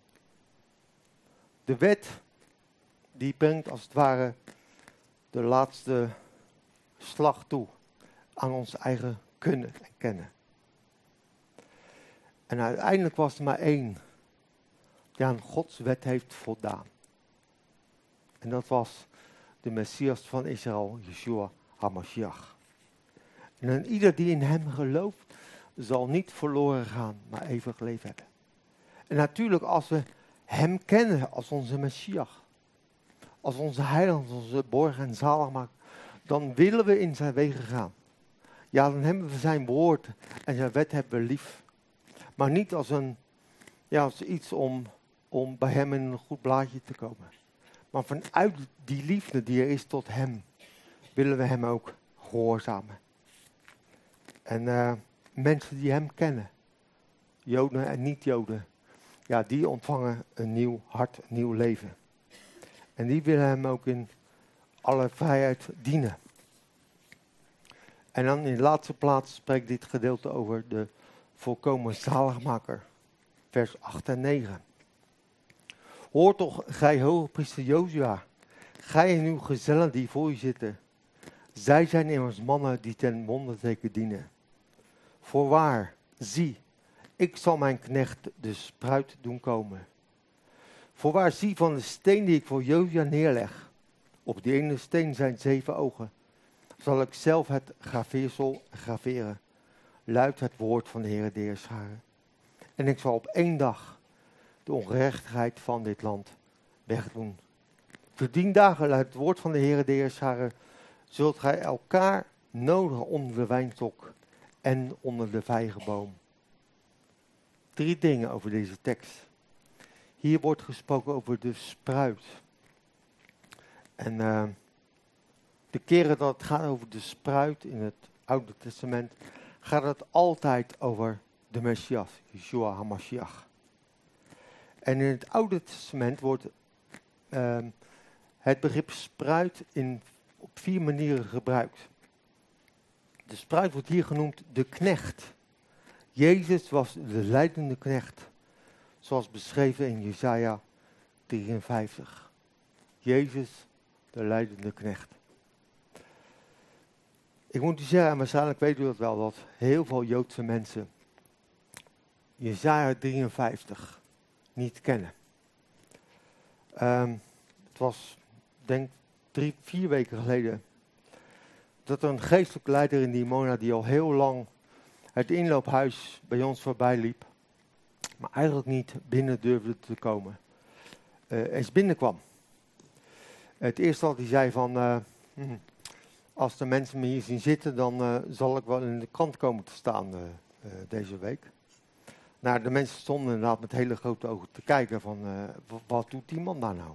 De wet, die brengt als het ware de laatste slag toe aan ons eigen kunnen en kennen. En uiteindelijk was er maar één die aan Gods wet heeft voldaan. En dat was de Messias van Israël, Yeshua HaMashiach. En ieder die in hem gelooft, zal niet verloren gaan, maar eeuwig leven hebben. En natuurlijk als we hem kennen als onze Messias, als onze heiland, onze borg en zaligmaker, dan willen we in zijn wegen gaan. Ja, dan hebben we zijn woord en zijn wet hebben we lief. Maar niet als, een, ja, als iets om, om bij hem in een goed blaadje te komen. Maar vanuit die liefde die er is tot hem, willen we hem ook gehoorzamen. En uh, mensen die hem kennen, Joden en niet-Joden, ja, die ontvangen een nieuw hart, een nieuw leven. En die willen hem ook in alle vrijheid dienen. En dan in de laatste plaats spreekt dit gedeelte over de volkomen zaligmaker. Vers acht en negen. Hoor toch, gij hoogpriester Jozua, gij en uw gezellen die voor u zitten. Zij zijn immers mannen die ten wonderteken dienen. Voorwaar, zie, ik zal mijn knecht de spruit doen komen. Voorwaar, zie van de steen die ik voor Jozua neerleg. Op die ene steen zijn zeven ogen. Zal ik zelf het graveersel graveren. Luidt het woord van de Heere der Heerscharen. En ik zal op één dag de ongerechtigheid van dit land wegdoen. Voor tien dagen, luidt het woord van de Heere der Heerscharen, zult gij elkaar nodigen onder de wijnstok en onder de vijgenboom. Drie dingen over deze tekst. Hier wordt gesproken over de spruit. En uh, de keren dat het gaat over de spruit in het Oude Testament, gaat het altijd over de Messias, Yeshua HaMashiach. En in het Oude Testament wordt uh, het begrip spruit in, op vier manieren gebruikt. De spruit wordt hier genoemd de knecht. Jezus was de leidende knecht, zoals beschreven in Jesaja drieënvijftig. Jezus, de leidende knecht. Ik moet u zeggen, en waarschijnlijk weet u dat wel, dat heel veel Joodse mensen Jesaja drieënvijftig niet kennen. Um, het was, denk drie, vier weken geleden, dat er een geestelijke leider in Dimona die al heel lang het inloophuis bij ons voorbij liep, maar eigenlijk niet binnen durfde te komen. Uh, eens binnenkwam. Het eerste wat hij zei van, uh, hmm, als de mensen me hier zien zitten, dan uh, zal ik wel in de krant komen te staan uh, uh, deze week. Nou, de mensen stonden inderdaad met hele grote ogen te kijken van, uh, w- wat doet die man daar nou?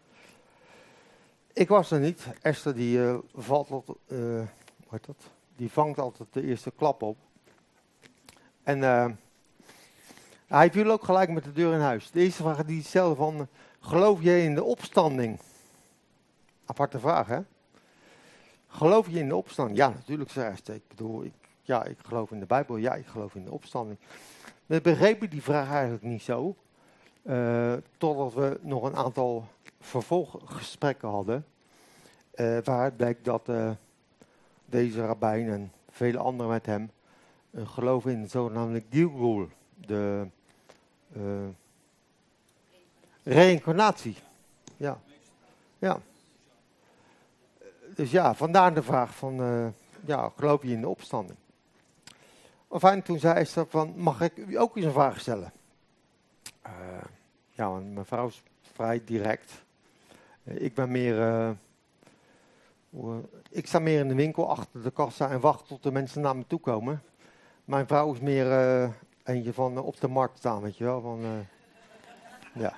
Ik was er niet. Esther die uh, valt altijd, uh, hoe heet dat? Die vangt altijd de eerste klap op. En uh, hij viel ook gelijk met de deur in huis. De eerste vraag die stelde van, uh, geloof je in de opstanding? Aparte vraag, hè? Geloof je in de opstanding? Ja, natuurlijk, zei Esther. Ik bedoel, ik, ja, ik geloof in de Bijbel. Ja, ik geloof in de opstanding. We begrepen die vraag eigenlijk niet zo. Uh, totdat we nog een aantal vervolggesprekken hadden. Uh, waaruit blijkt dat uh, deze rabbijn en vele anderen met hem uh, geloven in de zogenaamde Gilgul, de uh, reïncarnatie. Ja. Ja. Dus ja, vandaar de vraag van, uh, ja, geloof je in de opstanding? Enfin, toen zei Esther van, mag ik u ook eens een vraag stellen? Uh, ja, want mijn vrouw is vrij direct. Uh, ik ben meer, uh, uh, ik sta meer in de winkel achter de kassa en wacht tot de mensen naar me toe komen. Mijn vrouw is meer uh, eentje van uh, op de markt staan, weet je wel. Van, uh, ja.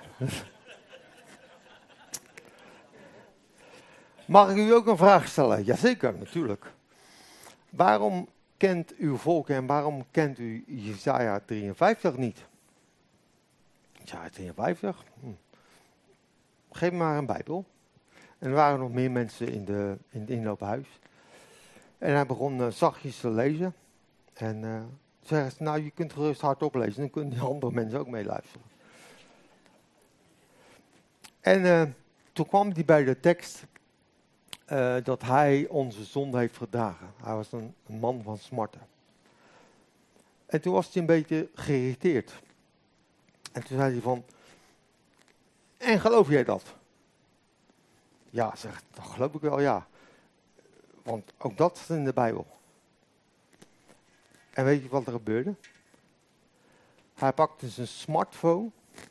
Mag ik u ook een vraag stellen? Jazeker, natuurlijk. Waarom kent uw volk en waarom kent u Jesaja drieënvijftig niet? Jesaja drieënvijftig? Hm. Geef me maar een Bijbel. En er waren nog meer mensen in, de, in het inloophuis. En hij begon uh, zachtjes te lezen. En uh, zeggen ze, nou je kunt gerust hardop lezen, dan kunnen die andere mensen ook meeluisteren. En uh, toen kwam hij bij de tekst uh, dat hij onze zonde heeft gedragen. Hij was een, een man van smarten. En toen was hij een beetje geïrriteerd. En toen zei hij van, en geloof jij dat? Ja, zeg, dat geloof ik wel, ja. Want ook dat staat in de Bijbel. En weet je wat er gebeurde? Hij pakte zijn smartphone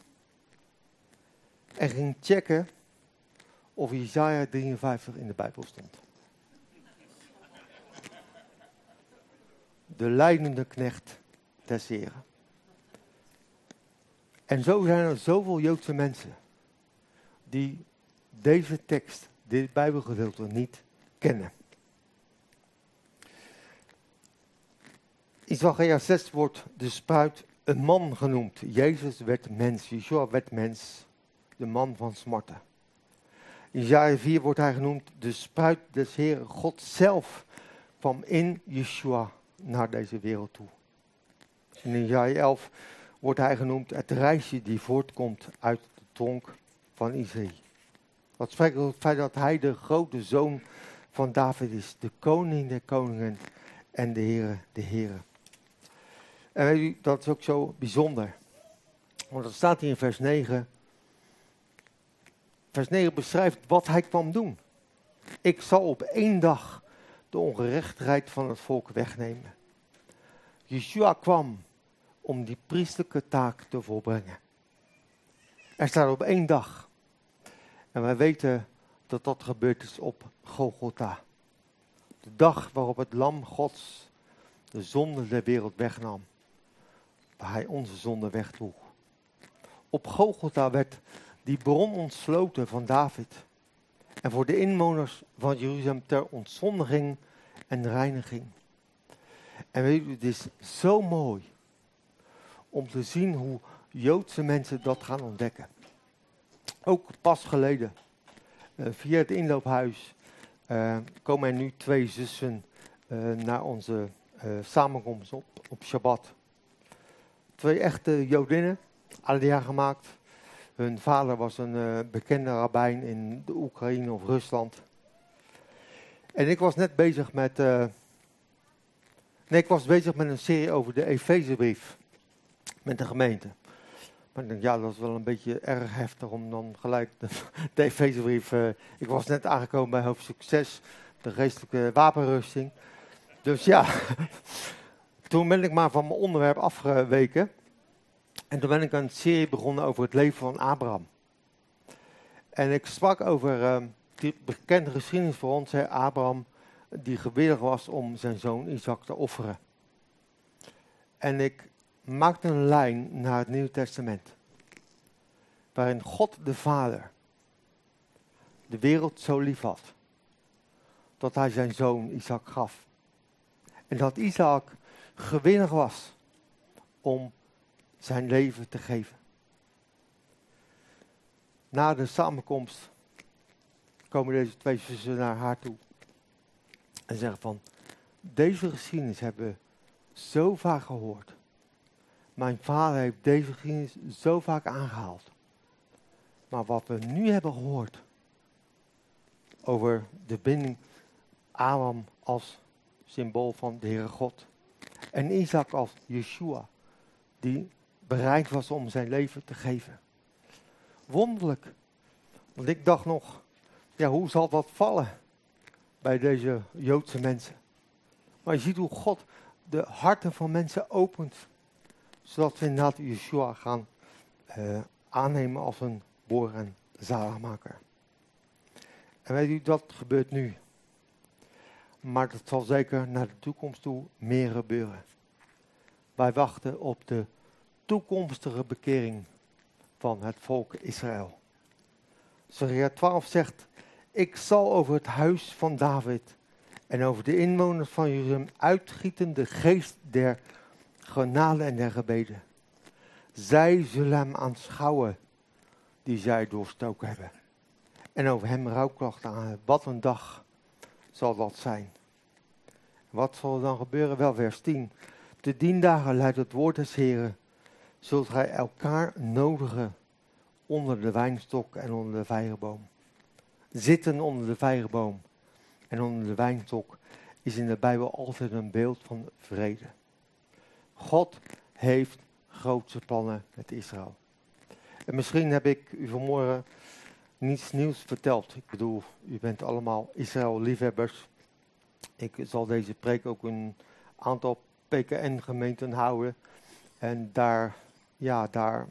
en ging checken of Jesaja drieënvijftig in de Bijbel stond. De lijdende knecht des Heren. En zo zijn er zoveel Joodse mensen die deze tekst, dit Bijbelgedeelte niet kennen. In Zachariah zes wordt de spruit een man genoemd. Jezus werd mens, Yeshua werd mens, de man van smarten. In Jesaja vier wordt hij genoemd de spruit des Heren. God zelf kwam in Yeshua naar deze wereld toe. En in Jesaja elf wordt hij genoemd het rijsje die voortkomt uit de tronk van Isaïe. Wat spreekt over het feit dat hij de grote zoon van David is, de koning der koningen en de Heere de Heere. En weet u, dat is ook zo bijzonder. Want dat staat hier in vers negen. Vers negen beschrijft wat hij kwam doen. Ik zal op één dag de ongerechtigheid van het volk wegnemen. Yeshua kwam om die priestelijke taak te volbrengen. Er staat op één dag. En wij weten dat dat gebeurd is op Golgotha. De dag waarop het lam Gods de zonde der wereld wegnam. Waar hij onze zonde wegdroeg. Op Golgotha werd die bron ontsloten van David. En voor de inwoners van Jeruzalem ter ontzondiging en reiniging. En weet u, het is zo mooi om te zien hoe Joodse mensen dat gaan ontdekken. Ook pas geleden, uh, via het inloophuis, uh, komen er nu twee zussen uh, naar onze uh, samenkomst op, op Shabbat. Twee echte Jodinnen, Aliyah gemaakt. Hun vader was een uh, bekende rabbijn in de Oekraïne of Rusland. En ik was net bezig met, uh, nee, ik was bezig met een serie over de Efezebrief met de gemeente. Maar ik denk, ja, dat is wel een beetje erg heftig om dan gelijk de, de Efezebrief... Uh, ik was net aangekomen bij hoofdstuk zes, de geestelijke wapenrusting. Dus ja, toen ben ik maar van mijn onderwerp afgeweken. En toen ben ik een serie begonnen over het leven van Abraham. En ik sprak over uh, die bekende geschiedenis voor ons, hè, Abraham, die gewillig was om zijn zoon Isaac te offeren. En ik maakte een lijn naar het Nieuwe Testament. Waarin God de Vader de wereld zo lief had. Dat hij zijn zoon Isaac gaf. En dat Isaac gewillig was om zijn leven te geven. Na de samenkomst komen deze twee zussen naar haar toe. En zeggen van, deze geschiedenis hebben we zo vaak gehoord. Mijn vader heeft deze geschiedenis zo vaak aangehaald. Maar wat we nu hebben gehoord over de binding Abraham als symbool van de Heere God. En Isaac als Yeshua, die bereid was om zijn leven te geven. Wonderlijk. Want ik dacht nog, ja, hoe zal dat vallen bij deze Joodse mensen? Maar je ziet hoe God de harten van mensen opent. Zodat we inderdaad Yeshua gaan uh, aannemen als een boer en zaligmaker. En weet u, dat gebeurt nu. Maar dat zal zeker naar de toekomst toe meer gebeuren. Wij wachten op de toekomstige bekering van het volk Israël. Zechariah twaalf zegt, ik zal over het huis van David en over de inwoners van Jeruzalem uitgieten de geest der genade en der gebeden. Zij zullen hem aanschouwen die zij doorstoken hebben. En over hem rouwklachten aan hebben. Wat een dag zal dat zijn. Wat zal er dan gebeuren? Wel, vers tien. Te dien dagen luidt het woord des Heren. Zult gij elkaar nodigen onder de wijnstok en onder de vijgenboom. Zitten onder de vijgenboom en onder de wijnstok is in de Bijbel altijd een beeld van vrede. God heeft grootse plannen met Israël. En misschien heb ik u vanmorgen niets nieuws verteld. Ik bedoel, u bent allemaal Israël-liefhebbers. Ik zal deze preek ook een aantal P K N-gemeenten houden. En daar, ja, daar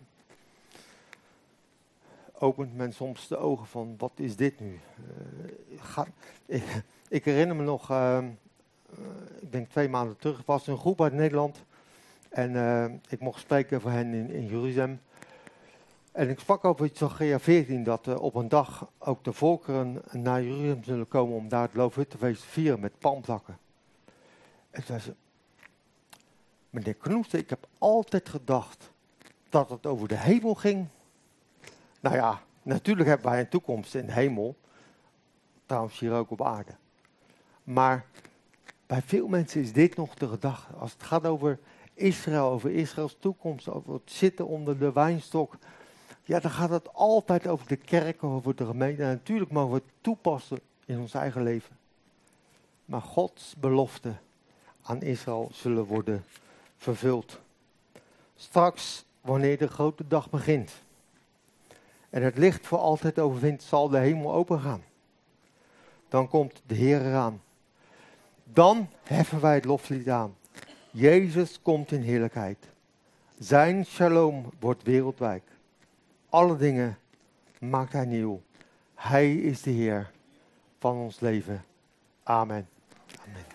opent men soms de ogen van, wat is dit nu? Uh, ga, ik, ik herinner me nog, uh, uh, ik denk twee maanden terug, was een groep uit Nederland. En uh, ik mocht spreken voor hen in, in Jeruzalem. En ik sprak over Zechariah veertien, dat uh, op een dag ook de volkeren naar Jeruzalem zullen komen om daar het Loofhuttenfeest te vieren met palmtakken. En zei ze, meneer Knoester, ik heb altijd gedacht dat het over de hemel ging. Nou ja, natuurlijk hebben wij een toekomst in de hemel. Trouwens hier ook op aarde. Maar bij veel mensen is dit nog de gedachte. Als het gaat over Israël, over Israëls toekomst, over het zitten onder de wijnstok. Ja, dan gaat het altijd over de kerk, over de gemeente. En natuurlijk mogen we het toepassen in ons eigen leven. Maar Gods beloften aan Israël zullen worden vervuld. Straks, wanneer de grote dag begint en het licht voor altijd overwint, zal de hemel opengaan. Dan komt de Heer eraan. Dan heffen wij het loflied aan. Jezus komt in heerlijkheid. Zijn shalom wordt wereldwijd. Alle dingen maakt hij nieuw. Hij is de Heer van ons leven. Amen. Amen.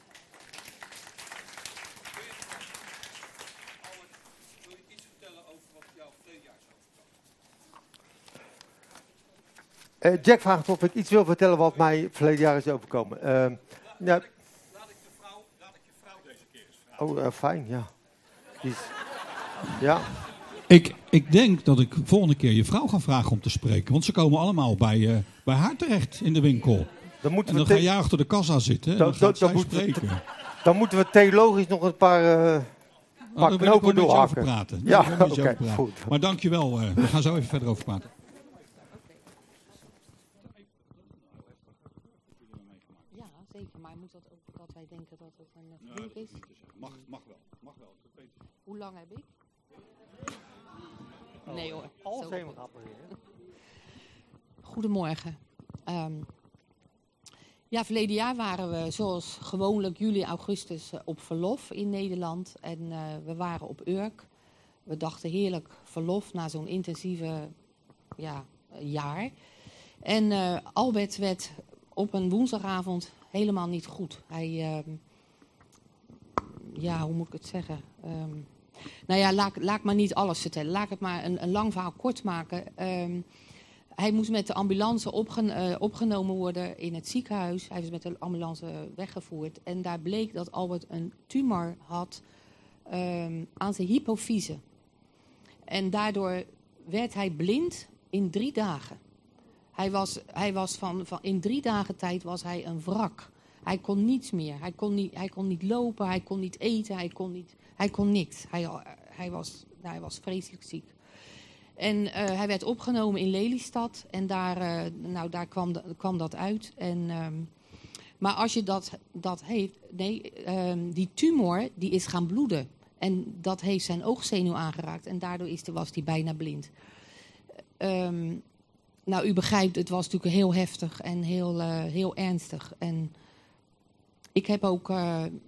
Wil je iets vertellen over wat jouw verleden jaar is overkomen?
Uh, Jack vraagt of ik iets wil vertellen wat mij verleden jaar is overkomen. Uh,
laat,
ja.
laat, ik, laat, ik de vrouw, laat ik je vrouw deze keer eens vragen.
Oh, uh, fijn, ja. Die is, ja.
Ik, ik denk dat ik volgende keer je vrouw ga vragen om te spreken. Want ze komen allemaal bij, uh, bij haar terecht in de winkel.
Dan moeten
en dan
we
ga jij achter de kassa zitten en dan, dan gaat zij spreken.
We, dan moeten we theologisch nog een paar, uh,
oh,
paar knopen doorhakken.
praten.
Ja, oké, okay, goed.
Maar dankjewel, uh, we gaan zo even verder over praten.
Ja, zeker. Maar moet dat ook dat wij denken dat het een
uh,
groep is?
Mag, mag wel, mag wel.
Hoe lang heb ik? Nee hoor.
Alles helemaal grappig.
Goedemorgen. Um, ja, verleden jaar waren we zoals gewoonlijk juli, augustus uh, op verlof in Nederland. En uh, we waren op Urk. We dachten heerlijk verlof na zo'n intensieve ja, jaar. En uh, Albert werd op een woensdagavond helemaal niet goed. Hij, um, ja, hoe moet ik het zeggen? Um, Nou ja, laat, laat ik maar niet alles vertellen. Laat ik het maar een, een lang verhaal kort maken. Um, hij moest met de ambulance opgen, uh, opgenomen worden in het ziekenhuis. Hij was met de ambulance weggevoerd. En daar bleek dat Albert een tumor had um, aan zijn hypofyse. En daardoor werd hij blind in drie dagen. Hij was, hij was van, van, in drie dagen tijd was hij een wrak. Hij kon niets meer. Hij kon niet, hij kon niet lopen, hij kon niet eten, hij kon niet... Hij kon niks. Hij, hij, was, nou, hij was vreselijk ziek. En uh, hij werd opgenomen in Lelystad. En daar, uh, nou, daar kwam, de, kwam dat uit. En, um, maar als je dat, dat heeft... Nee, um, die tumor die is gaan bloeden. En dat heeft zijn oogzenuw aangeraakt. En daardoor is, was hij bijna blind. Um, nou, u begrijpt, het was natuurlijk heel heftig en heel, uh, heel ernstig. En ik heb ook... Uh,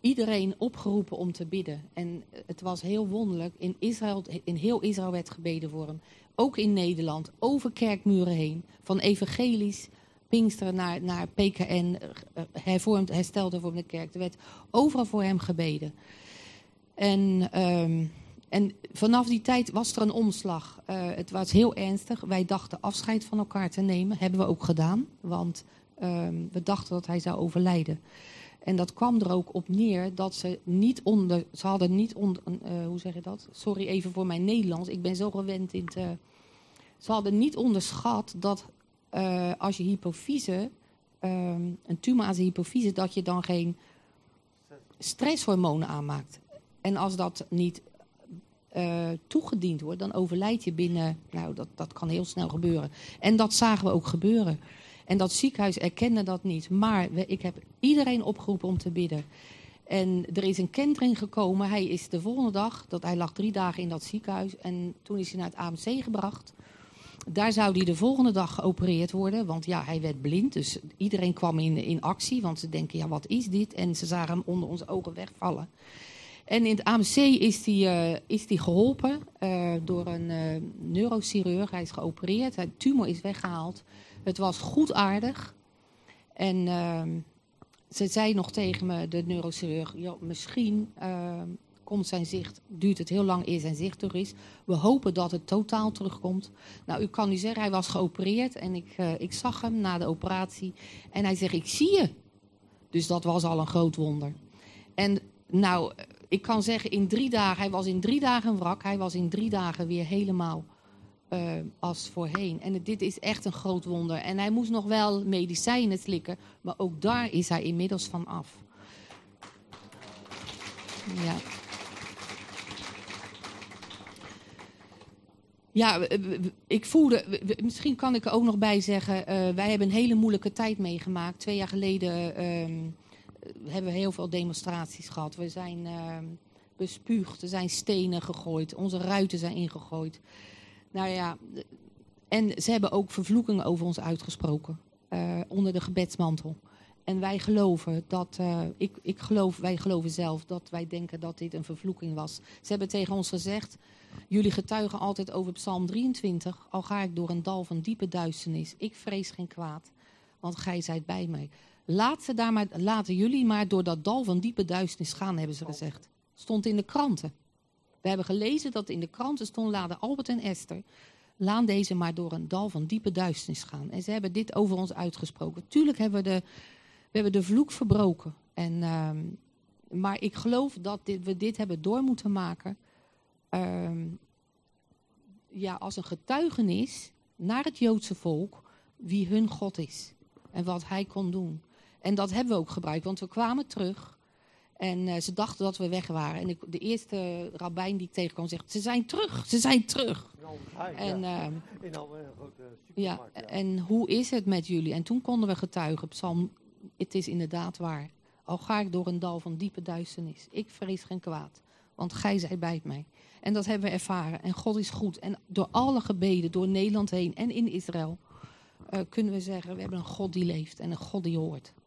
iedereen opgeroepen om te bidden. En het was heel wonderlijk. In Israël, in heel Israël werd gebeden voor hem. Ook in Nederland, over kerkmuren heen. Van evangelisch, Pinksteren naar, naar P K N, hervormd, hersteld hervormde kerk. Er werd overal voor hem gebeden. En, um, en vanaf die tijd was er een omslag. Uh, het was heel ernstig. Wij dachten afscheid van elkaar te nemen. Hebben we ook gedaan. Want um, we dachten dat hij zou overlijden. En dat kwam er ook op neer dat ze niet onder... Ze hadden niet onder... Uh, hoe zeg je dat? Sorry even voor mijn Nederlands. Ik ben zo gewend in te... Ze hadden niet onderschat dat uh, als je hypofyse... Um, een tumor aan zijn hypofyse... dat je dan geen stresshormonen aanmaakt. En als dat niet uh, toegediend wordt... dan overlijd je binnen... Nou, dat, dat kan heel snel gebeuren. En dat zagen we ook gebeuren. En dat ziekenhuis erkende dat niet. Maar we, ik heb iedereen opgeroepen om te bidden. En er is een kentering gekomen. Hij is de volgende dag, dat hij lag drie dagen in dat ziekenhuis. En toen is hij naar het A M C gebracht. Daar zou hij de volgende dag geopereerd worden. Want ja, hij werd blind. Dus iedereen kwam in, in actie. Want ze denken, ja, wat is dit? En ze zagen hem onder onze ogen wegvallen. En in het A M C is hij, uh, is hij geholpen uh, door een uh, neurochirurg. Hij is geopereerd. De tumor is weggehaald. Het was goedaardig. En uh, ze zei nog tegen me, de neurochirurg... Ja, misschien uh, komt zijn zicht, duurt het heel lang eer zijn zicht terug is. We hopen dat het totaal terugkomt. Nou, u kan nu zeggen, hij was geopereerd. En ik, uh, ik zag hem na de operatie. En hij zegt, ik zie je. Dus dat was al een groot wonder. En nou, ik kan zeggen, in drie dagen... Hij was in drie dagen wrak. Hij was in drie dagen weer helemaal... Uh, als voorheen. En het, dit is echt een groot wonder. En hij moest nog wel medicijnen slikken, maar ook daar is hij inmiddels van af. Ja. Ja, ik voelde... Misschien kan ik er ook nog bij zeggen... Uh, wij hebben een hele moeilijke tijd meegemaakt. Twee jaar geleden um, hebben we heel veel demonstraties gehad. We zijn uh, bespuugd, er zijn stenen gegooid. Onze ruiten zijn ingegooid. Nou ja, en ze hebben ook vervloekingen over ons uitgesproken. Uh, onder de gebedsmantel. En wij geloven dat, uh, ik, ik geloof, wij geloven zelf dat wij denken dat dit een vervloeking was. Ze hebben tegen ons gezegd, jullie getuigen altijd over Psalm drieëntwintig. Al ga ik door een dal van diepe duisternis. Ik vrees geen kwaad, want gij zijt bij mij. Laat ze daar maar, laten jullie maar door dat dal van diepe duisternis gaan, hebben ze gezegd. Stond in de kranten. We hebben gelezen dat in de kranten stond, laten Albert en Esther, laat deze maar door een dal van diepe duisternis gaan. En ze hebben dit over ons uitgesproken. Tuurlijk hebben we de, we hebben de vloek verbroken. En, uh, maar ik geloof dat dit, we dit hebben door moeten maken. Uh, ja, als een getuigenis naar het Joodse volk wie hun God is. En wat hij kon doen. En dat hebben we ook gebruikt, want we kwamen terug. En uh, ze dachten dat we weg waren. En ik, de eerste rabbijn die ik tegenkwam zegt, ze zijn terug, ze zijn terug. En, uh, in al een grote supermarkt. Ja, en hoe is het met jullie? En toen konden we getuigen, Psalm, het is inderdaad waar. Al ga ik door een dal van diepe duisternis. Ik vrees geen kwaad, want gij zijt bij mij. En dat hebben we ervaren. En God is goed. En door alle gebeden, door Nederland heen en in Israël, uh, kunnen we zeggen, we hebben een God die leeft en een God die hoort.